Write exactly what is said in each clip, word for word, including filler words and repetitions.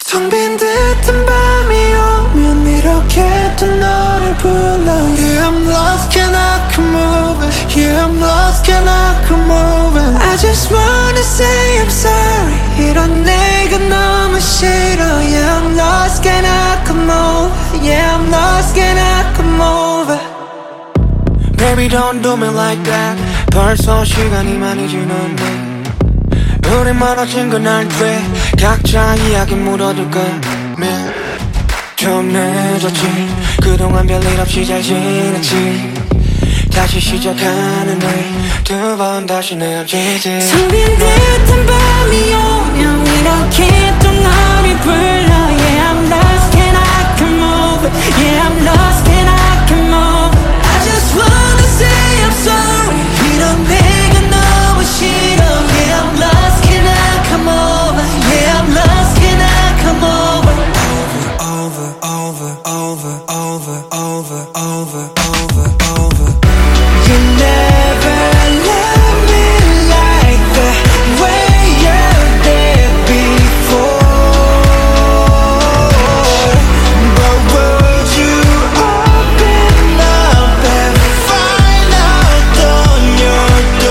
텅 빈 듯한 밤이 오면 이렇게 또 너를 불러. Yeah, I'm lost, can I come over? Yeah, I'm lost, can I come over? I just wanna say I'm sorry. 이런 내가 너무 싫어. Yeah, I'm lost, can I come over? Yeah, I'm lost, can I come over? Baby, don't do me like that. 벌써 시간이 많이 지났네. 우리 멀어진 건 알지. 각자 이야기 물어둘까. 좀 늦었지. 그동안 별일 없이 잘 지냈지. 다시 시작하는 날 두 번 다시 내어지지. 텅 빈 듯한 밤이 오면 이렇게 또 너를 불러. Yeah, I'm lost, can I come over? Yeah, I'm lost, can I come over? I just wanna say I'm sorry. 이런 내가 너무 싫어. Yeah, I'm lost, can I come over? Yeah, I'm lost, can I come over? Over, over, over, over, over, over, over, over. You never loved me like the way you did before. But would you open up and find out on your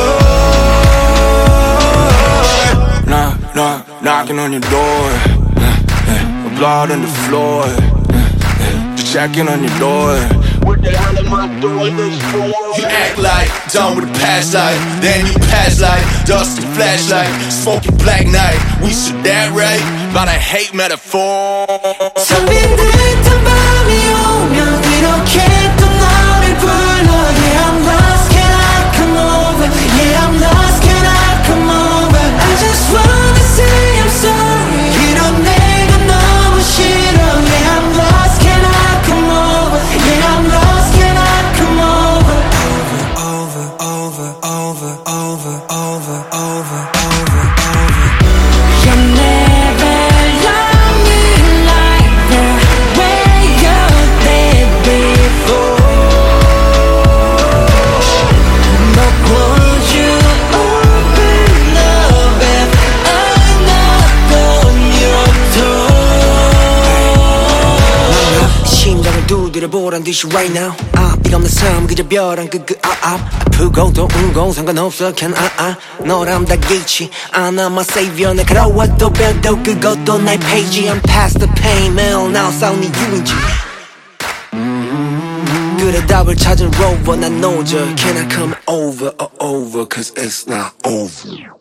door? Knock, knock, knocking on your door. Blood on the floor. Just checking on your door. What the hell am I doing this for? You act like done with the past life, then you pass like dust and flashlight, smoking black night. We said that right, but I hate metaphor. 텅 빈 듯한 밤이 오면 이렇게 또 너를 불러. Yeah, I'm lost, can I come over? Yeah, I'm lost, can I come over? I just wanna say I'm sorry. 이런 내가 너무 싫어. Yeah, I'm lost, can I come over? Yeah, I'm lost, can I come over? Over, over, over, over, over, over, over, over. You never loved me like the way you did before. But would you open up if I knocked on your door? 심장을 두드려 보란 듯이 right now. 앞길 없는 삶 그저 벼랑 끝끝 앞앞. 아프고도 울고 상관없어 can I I 너람 다 개의치 않아 my savior. 날카로워도 벼도 그것도 날 페이지. I'm past the pain man now 싸우니 유인지. 그래 답을 찾은 rover 난 노저. Can I come over or over cause it's not over.